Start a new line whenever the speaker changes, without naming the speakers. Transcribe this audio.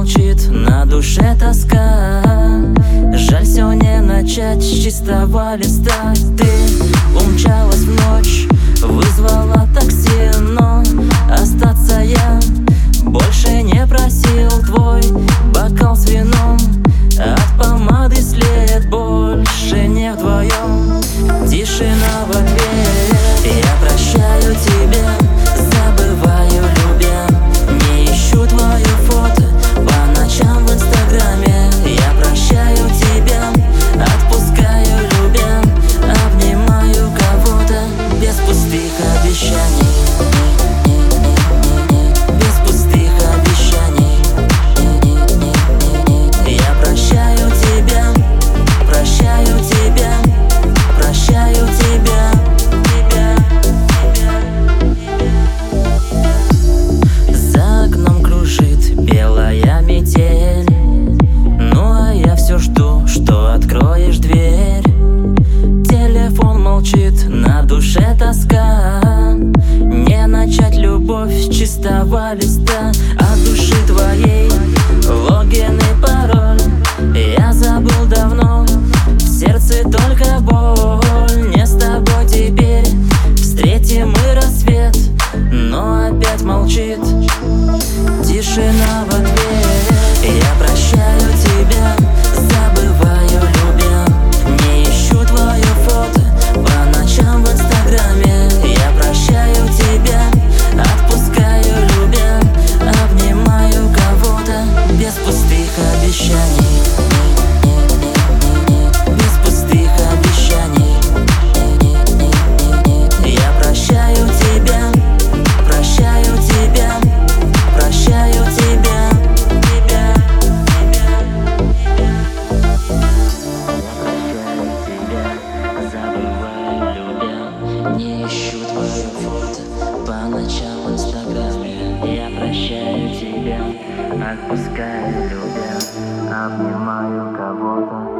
молчит, на душе тоска. Жаль все не начать с чистого листа. Ты умчалась в ночь, вызвала такси, но остаться я больше не просил. Твой бокал с вином, от помады след, больше не вдвоем. Тишина в ответ. Я прощаю тебя, забываю, любя. Не ищу твое фото по ночам в инстаграме. Я прощаю тебя, отпускаю, любя. Обнимаю кого-то без пустых обещаний. Без пустых обещаний. Я прощаю тебя, прощаю тебя, прощаю тебя. За окном кружит белая метель, ну а я все жду, что откроешь дверь. Телефон молчит, на душе тоска. Не начать любовь с чистого листа. От души твоей логин и пароль я забыл давно. В сердце только боль. Не с тобой теперь встретим мы рассвет, но опять молчит. Тишина в ответ. Я прощаю тебя, забываю, любя. Не ищу твое фото по ночам в инстаграме. Я прощаю тебя, отпускаю, любя. Обнимаю кого-то без пустых обещаний. Без пустых обещаний. Я прощаю тебя, прощаю тебя, прощаю тебя. Забываю, любя. Не ищу твое фото по ночам в инстаграме. Я прощаю тебя, отпускаю, любя. Обнимаю кого-то